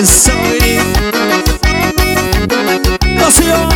tradição. Assim, ó,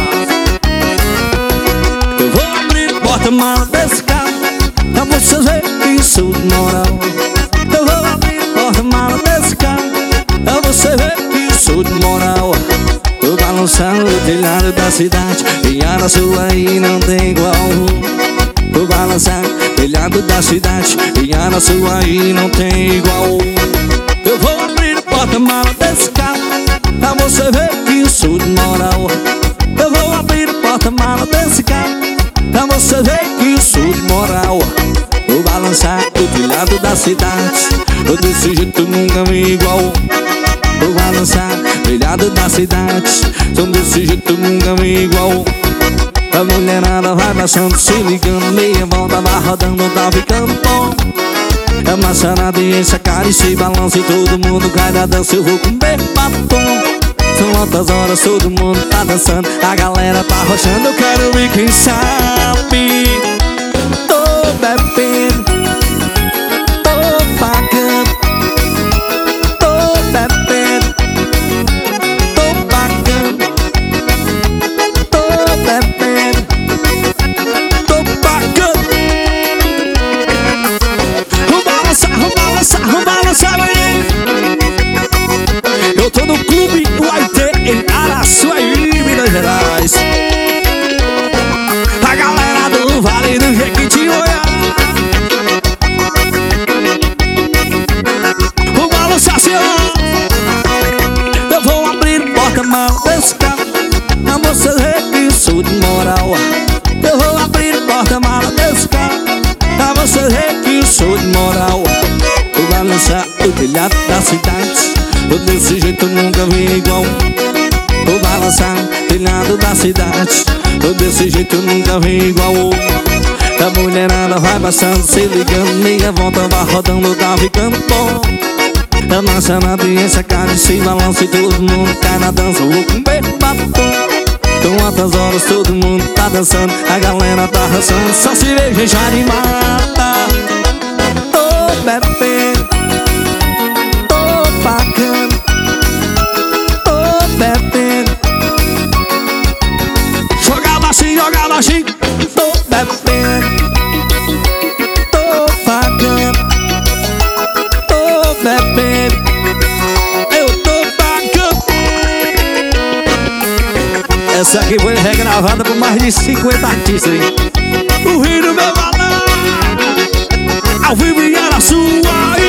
eu vou abrir o porta-mala desse carro pra vocês verem que sou de moral. Eu vou abrir o porta-mala desse carro pra você ver que sou de moral. Tô balançando o telhado da cidade e a sua aí não tem igual. Tô balançando o telhado da cidade e a sua aí não tem igual. Eu vou abrir o porta-mala desse carro pra você ver que sou de moral. Eu vou abrir o porta-mala desse carro pra você ver que sou de moral. Vou balançar o telhado da cidade, eu desse jeito nunca vi igual. Vou balançar o telhado da cidade, sou desse jeito nunca vi igual. A mulherada vai baixando, se ligando, meia volta vai rodando, tá ficando bom. É uma charada e enche a cara e se balança e todo mundo cai da dança. Eu vou comer batom. São altas horas, todo mundo tá dançando, a galera tá rochando. Eu quero ver quem sabe. Tô bebendo, tô pagando, tô bebendo, tô pagando, tô bebendo, tô pagando. Vamos balançar, vamos balançar, vamos balançar, aí. Eu tô no clube UAIT em Araçuaí, Minas Gerais. A galera do Vale do Jequitinhonha. Vou balançar assim, ó. Eu vou abrir o porta-mala desse carro pra você ver que sou de moral. Eu vou abrir o porta-mala desse carro pra você ver que sou de moral. Vou balançar o telhado da cidade, eu desse jeito nunca vi igual. Vou balançar o telhado da cidade, eu desse jeito nunca vi igual. A mulherada vai passando, se ligando, meia volta vai rodando, tá ficando bom. É na chamada e enche a cara e se balança e todo mundo cai na dança. Eu vou comer batom. Com altas horas todo mundo tá dançando, a galera tá dançando, só cerveja já de mata. Tô bebendo, tô pagando, tô bebendo. Joga baixinho, tô bebendo, tô pagando, tô bebendo, eu tô pagando. Essa aqui foi regravada por mais de 50 artistas, hein? O Rio do meu balão, ao vivo em Araçuaí.